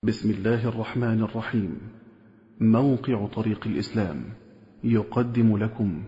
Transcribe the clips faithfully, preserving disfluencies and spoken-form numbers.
بسم الله الرحمن الرحيم. موقع طريق الإسلام يقدم لكم.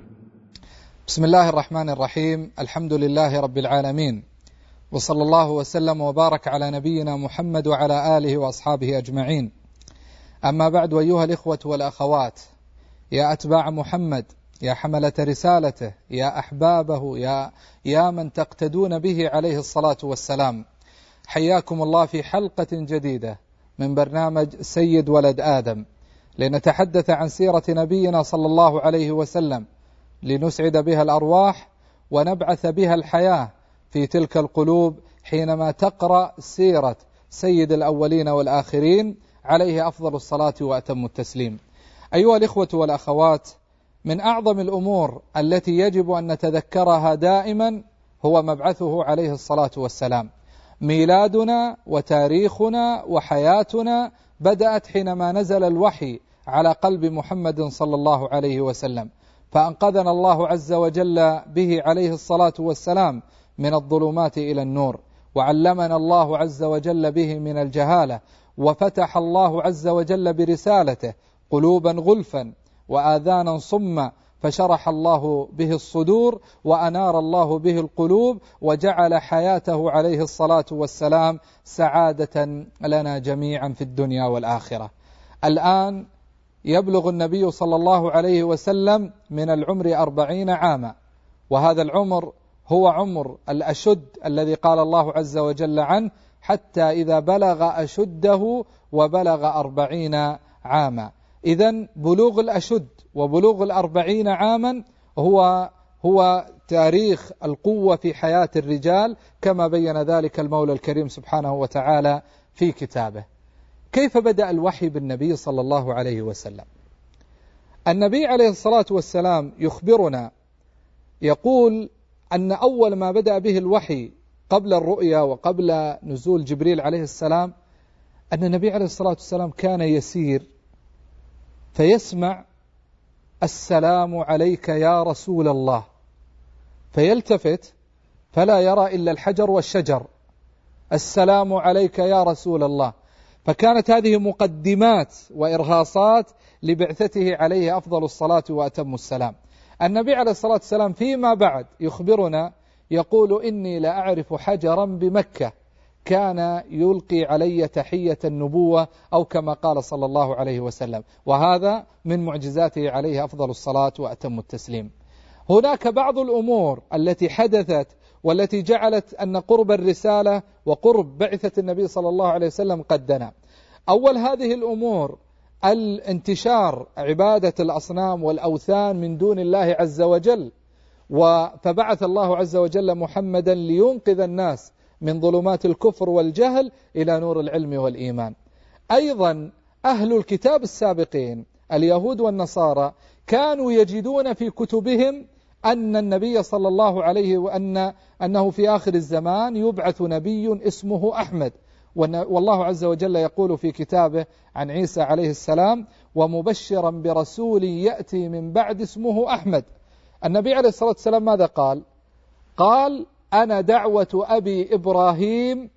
بسم الله الرحمن الرحيم. الحمد لله رب العالمين، وصلى الله وسلم وبارك على نبينا محمد وعلى آله وأصحابه أجمعين. أما بعد، أيها الإخوة والأخوات، يا أتباع محمد، يا حملة رسالته، يا أحبابه، يا, يا من تقتدون به عليه الصلاة والسلام، حياكم الله في حلقة جديدة من برنامج سيد ولد آدم، لنتحدث عن سيرة نبينا صلى الله عليه وسلم، لنسعد بها الأرواح ونبعث بها الحياة في تلك القلوب حينما تقرأ سيرة سيد الأولين والآخرين عليه أفضل الصلاة وأتم التسليم. أيها الإخوة والأخوات، من أعظم الأمور التي يجب أن نتذكرها دائما هو مبعثه عليه الصلاة والسلام. ميلادنا وتاريخنا وحياتنا بدأت حينما نزل الوحي على قلب محمد صلى الله عليه وسلم، فأنقذنا الله عز وجل به عليه الصلاة والسلام من الظلمات إلى النور، وعلمنا الله عز وجل به من الجهالة، وفتح الله عز وجل برسالته قلوبا غلفا وآذانا صما، فشرح الله به الصدور وأنار الله به القلوب، وجعل حياته عليه الصلاة والسلام سعادة لنا جميعا في الدنيا والآخرة. الآن يبلغ النبي صلى الله عليه وسلم من العمر أربعين عاما، وهذا العمر هو عمر الأشد الذي قال الله عز وجل عنه: حتى إذا بلغ أشده وبلغ أربعين عاما. إذن بلوغ الأشد وبلوغ الأربعين عاما هو هو تاريخ القوة في حياة الرجال، كما بين ذلك المولى الكريم سبحانه وتعالى في كتابه. كيف بدأ الوحي بالنبي صلى الله عليه وسلم؟ النبي عليه الصلاة والسلام يخبرنا، يقول أن أول ما بدأ به الوحي قبل الرؤيا وقبل نزول جبريل عليه السلام، أن النبي عليه الصلاة والسلام كان يسير فيسمع: السلام عليك يا رسول الله، فيلتفت فلا يرى إلا الحجر والشجر. السلام عليك يا رسول الله. فكانت هذه مقدمات وإرهاصات لبعثته عليه أفضل الصلاة وأتم السلام. النبي عليه الصلاة والسلام فيما بعد يخبرنا، يقول: إني لأعرف حجرا بمكة كان يلقي علي تحية النبوة، أو كما قال صلى الله عليه وسلم، وهذا من معجزاته عليه أفضل الصلاة وأتم التسليم. هناك بعض الأمور التي حدثت والتي جعلت أن قرب الرسالة وقرب بعثة النبي صلى الله عليه وسلم قد دنا. أول هذه الأمور الانتشار عبادة الأصنام والأوثان من دون الله عز وجل، فبعث الله عز وجل محمدا لينقذ الناس من ظلمات الكفر والجهل إلى نور العلم والإيمان. أيضا أهل الكتاب السابقين اليهود والنصارى كانوا يجدون في كتبهم أن النبي صلى الله عليه وأن أنه في آخر الزمان يبعث نبي اسمه أحمد، والله عز وجل يقول في كتابه عن عيسى عليه السلام: ومبشرا برسول يأتي من بعد اسمه أحمد. النبي عليه الصلاة والسلام ماذا قال؟ قال: أنا دعوة أبي إبراهيم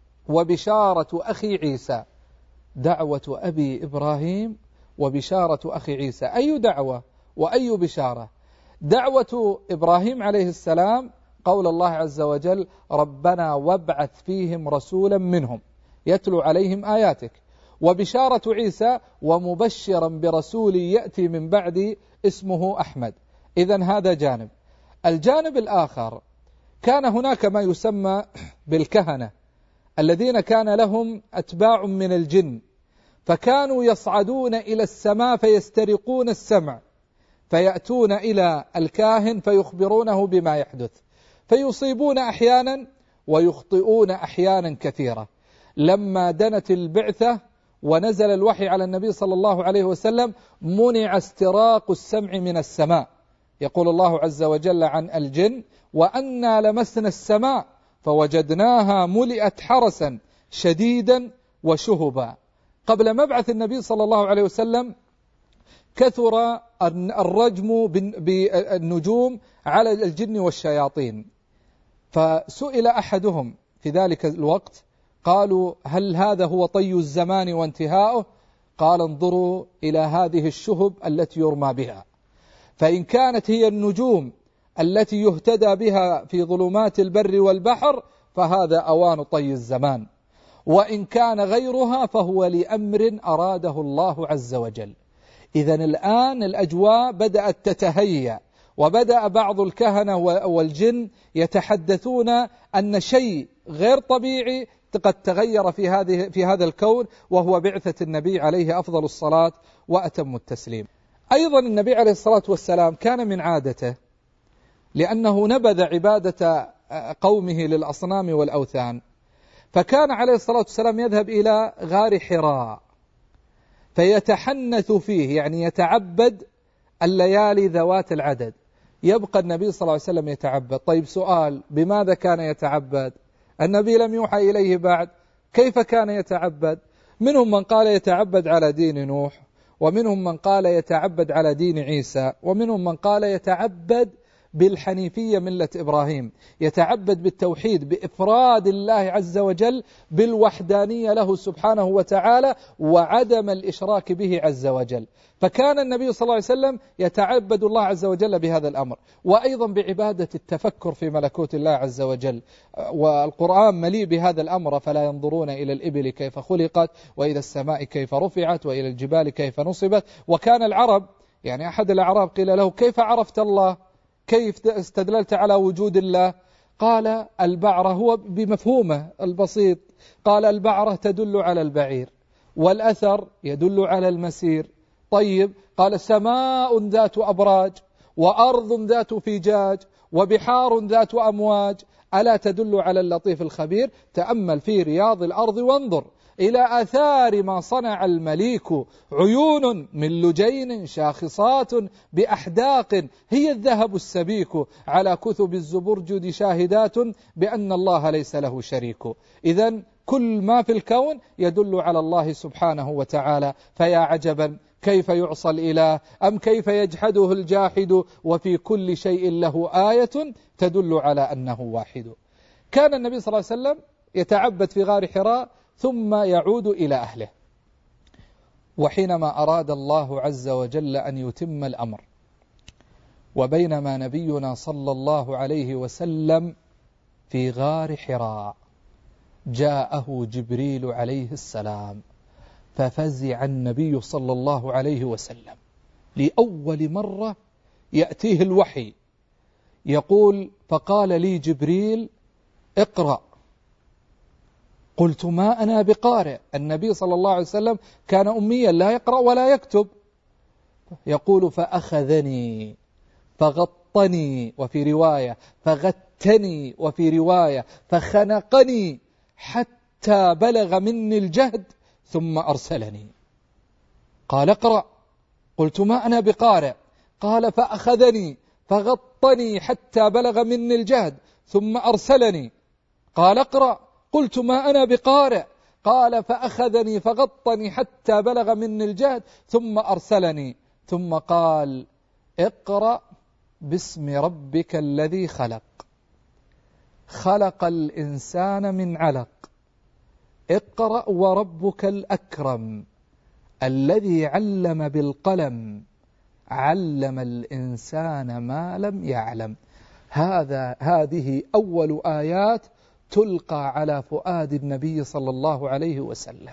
وبشارة أخي عيسى. دعوة أبي إبراهيم وبشارة أخي عيسى. أي دعوة وأي بشارة؟ دعوة إبراهيم عليه السلام قول الله عز وجل: ربنا وابعث فيهم رسولا منهم يتلو عليهم آياتك. وبشارة عيسى: ومبشرا برسول يأتي من بعد اسمه أحمد. إذن هذا جانب. الجانب الآخر، كان هناك ما يسمى بالكهنة الذين كان لهم أتباع من الجن، فكانوا يصعدون إلى السماء فيسترقون السمع، فيأتون إلى الكاهن فيخبرونه بما يحدث، فيصيبون أحيانا ويخطئون أحيانا كثيرة. لما دنت البعثة ونزل الوحي على النبي صلى الله عليه وسلم، منع استراق السمع من السماء. يقول الله عز وجل عن الجن: وأنا لمسنا السماء فوجدناها ملئت حرسا شديدا وشهبا. قبل مبعث النبي صلى الله عليه وسلم كثر الرجم بالنجوم على الجن والشياطين، فسئل أحدهم في ذلك الوقت قالوا هل هذا هو طي الزمان وانتهاؤه؟ قال انظروا إلى هذه الشهب التي يرمى بها، فإن كانت هي النجوم التي يهتدى بها في ظلمات البر والبحر فهذا أوان طي الزمان، وإن كان غيرها فهو لأمر أراده الله عز وجل. إذن الآن الأجواء بدأت تتهيأ، وبدأ بعض الكهنة والجن يتحدثون أن شيء غير طبيعي قد تغير في هذه في هذا الكون، وهو بعثة النبي عليه أفضل الصلاة وأتم التسليم. أيضا النبي عليه الصلاة والسلام كان من عادته، لأنه نبذ عبادة قومه للأصنام والأوثان، فكان عليه الصلاة والسلام يذهب إلى غار حراء فيتحنث فيه، يعني يتعبد الليالي ذوات العدد. يبقى النبي صلى الله عليه وسلم يتعبد. طيب سؤال، بماذا كان يتعبد؟ النبي لم يوحى إليه بعد، كيف كان يتعبد؟ منهم من قال يتعبد على دين نوح، ومنهم من قال يتعبد على دين عيسى، ومنهم من قال يتعبد بالحنيفية ملة إبراهيم، يتعبد بالتوحيد، بإفراد الله عز وجل بالوحدانية له سبحانه وتعالى، وعدم الإشراك به عز وجل. فكان النبي صلى الله عليه وسلم يتعبد الله عز وجل بهذا الأمر، وأيضا بعبادة التفكر في ملكوت الله عز وجل، والقرآن مليء بهذا الأمر: فلا ينظرون إلى الإبل كيف خلقت، وإلى السماء كيف رفعت، وإلى الجبال كيف نصبت. وكان العرب، يعني أحد الأعراب قيل له: كيف عرفت الله؟ كيف استدللت على وجود الله؟ قال: البعرة، هو بمفهومه البسيط، قال: البعرة تدل على البعير، والأثر يدل على المسير. طيب، قال: سماء ذات أبراج، وأرض ذات فجاج، وبحار ذات أمواج، ألا تدل على اللطيف الخبير؟ تأمل في رياض الأرض وانظر إلى آثار ما صنع المليك، عيون من لجين شاخصات بأحداق، هي الذهب السبيك، على كثب الزبرجد شاهدات بأن الله ليس له شريك. إذن كل ما في الكون يدل على الله سبحانه وتعالى. فيا عجبا كيف يعصى الإله، أم كيف يجحده الجاحد، وفي كل شيء له آية تدل على أنه واحد. كان النبي صلى الله عليه وسلم يتعبد في غار حراء ثم يعود إلى أهله. وحينما أراد الله عز وجل أن يتم الأمر، وبينما نبينا صلى الله عليه وسلم في غار حراء، جاءه جبريل عليه السلام، ففزع النبي صلى الله عليه وسلم. لأول مرة يأتيه الوحي، يقول: فقال لي جبريل: اقرأ. قلت: ما أنا بقارئ. النبي صلى الله عليه وسلم كان أميا لا يقرأ ولا يكتب. يقول: فأخذني فغطني، وفي رواية فغتني، وفي رواية فخنقني، حتى بلغ مني الجهد ثم أرسلني. قال: اقرأ. قلت: ما أنا بقارئ. قال: فأخذني فغطني حتى بلغ مني الجهد ثم أرسلني. قال: اقرأ. قلت: ما أنا بقارئ. قال: فأخذني فغطني حتى بلغ مني الجهد ثم أرسلني. ثم قال: اقرأ باسم ربك الذي خلق، خلق الإنسان من علق، اقرأ وربك الأكرم، الذي علم بالقلم، علم الإنسان ما لم يعلم. هذا هذه أول آيات تلقى على فؤاد النبي صلى الله عليه وسلم.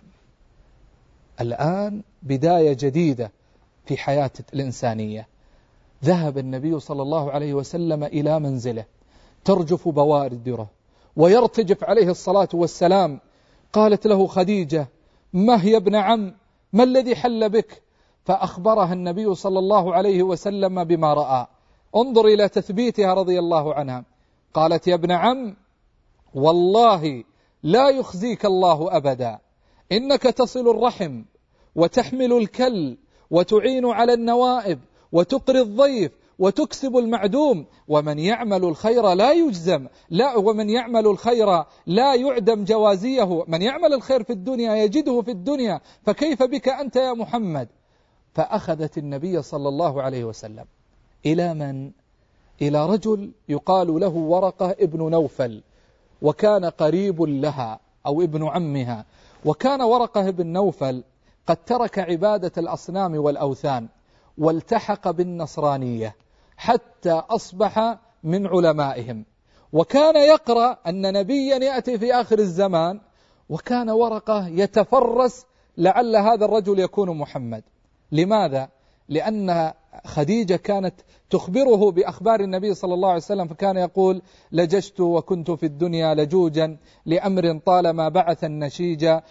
الآن بداية جديدة في حياة الإنسانية. ذهب النبي صلى الله عليه وسلم إلى منزله، ترجف بوادره ويرتجف عليه الصلاة والسلام. قالت له خديجة: ما هي ابن عم، ما الذي حل بك؟ فأخبرها النبي صلى الله عليه وسلم بما رأى. انظر إلى تثبيتها رضي الله عنها. قالت: يا ابن عم، والله لا يخزيك الله أبدا، إنك تصل الرحم، وتحمل الكل، وتعين على النوائب، وتقري الضيف، وتكسب المعدوم، ومن يعمل الخير لا يجزم لا ومن يعمل الخير لا يعدم جوازيه، من يعمل الخير في الدنيا يجده في الدنيا، فكيف بك أنت يا محمد؟ فأخذت النبي صلى الله عليه وسلم إلى من؟ إلى رجل يقال له ورقة ابن نوفل، وكان قريب لها، أو ابن عمها. وكان ورقة بن نوفل قد ترك عبادة الأصنام والأوثان والتحق بالنصرانية حتى أصبح من علمائهم، وكان يقرأ أن نبيا يأتي في آخر الزمان، وكان ورقة يتفرس لعل هذا الرجل يكون محمد. لماذا؟ لأن خديجة كانت تخبره بأخبار النبي صلى الله عليه وسلم، فكان يقول: لججت وكنت في الدنيا لجوجا لأمر طالما بعث النشيجا،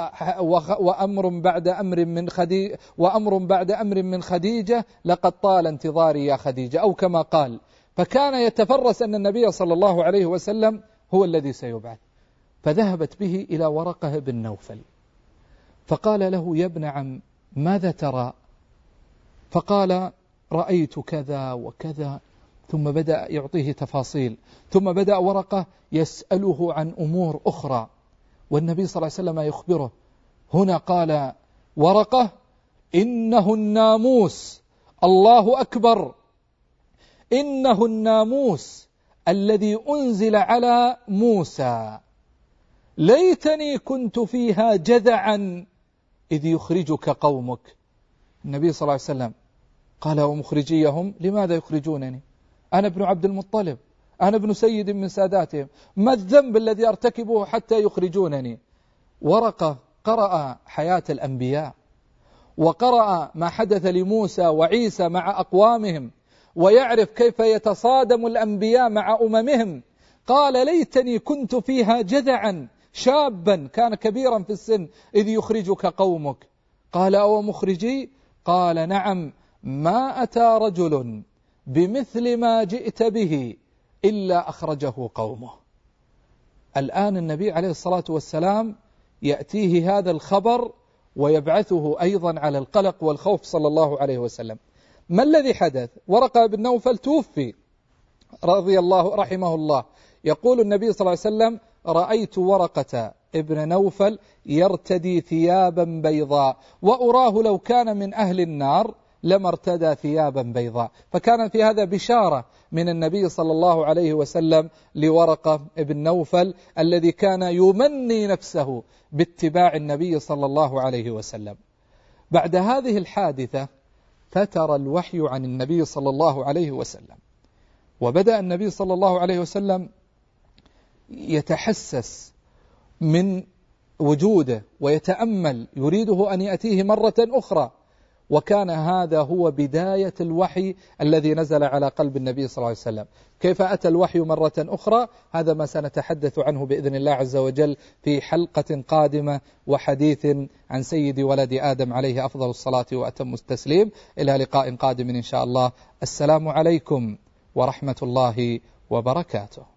وأمر بعد أمر من خديجة وأمر بعد أمر من خديجة لقد طال انتظاري يا خديجة، أو كما قال. فكان يتفرس أن النبي صلى الله عليه وسلم هو الذي سيبعث. فذهبت به إلى ورقة بن نوفل فقال له: يا ابن عم ماذا ترى؟ فقال: رأيت كذا وكذا، ثم بدأ يعطيه تفاصيل، ثم بدأ ورقة يسأله عن أمور أخرى، والنبي صلى الله عليه وسلم يخبره. هنا قال ورقة: إنه الناموس، الله أكبر، إنه الناموس الذي أنزل على موسى، ليتني كنت فيها جذعا إذ يخرجك قومك. النبي صلى الله عليه وسلم قال: ومخرجيهم لماذا يخرجونني؟ أنا ابن عبد المطلب، أنا ابن سيد من ساداتهم، ما الذنب الذي أرتكبه حتى يخرجونني؟ ورقة قرأ حياة الأنبياء، وقرأ ما حدث لموسى وعيسى مع أقوامهم، ويعرف كيف يتصادم الأنبياء مع أممهم. قال: ليتني كنت فيها جذعا، شابا كان كبيرا في السن، إذ يخرجك قومك. قال: أو مخرجي؟ قال: نعم، ما أتى رجل بمثل ما جئت به إلا أخرجه قومه. الآن النبي عليه الصلاة والسلام يأتيه هذا الخبر ويبعثه أيضا على القلق والخوف صلى الله عليه وسلم. ما الذي حدث؟ ورقة بن نوفل توفي رضي الله رحمه الله. يقول النبي صلى الله عليه وسلم: رأيت ورقة ابن نوفل يرتدي ثيابا بيضاء، وأراه لو كان من أهل النار لما ارتدى ثيابا بيضاء. فكان في هذا بشارة من النبي صلى الله عليه وسلم لورقة ابن نوفل الذي كان يمني نفسه باتباع النبي صلى الله عليه وسلم. بعد هذه الحادثة فتر الوحي عن النبي صلى الله عليه وسلم، وبدأ النبي صلى الله عليه وسلم يتحسس من وجوده ويتأمل، يريده أن يأتيه مرة أخرى. وكان هذا هو بداية الوحي الذي نزل على قلب النبي صلى الله عليه وسلم. كيف أتى الوحي مرة أخرى؟ هذا ما سنتحدث عنه بإذن الله عز وجل في حلقة قادمة وحديث عن سيد ولد آدم عليه أفضل الصلاة وأتم التسليم. إلى لقاء قادم إن شاء الله. السلام عليكم ورحمة الله وبركاته.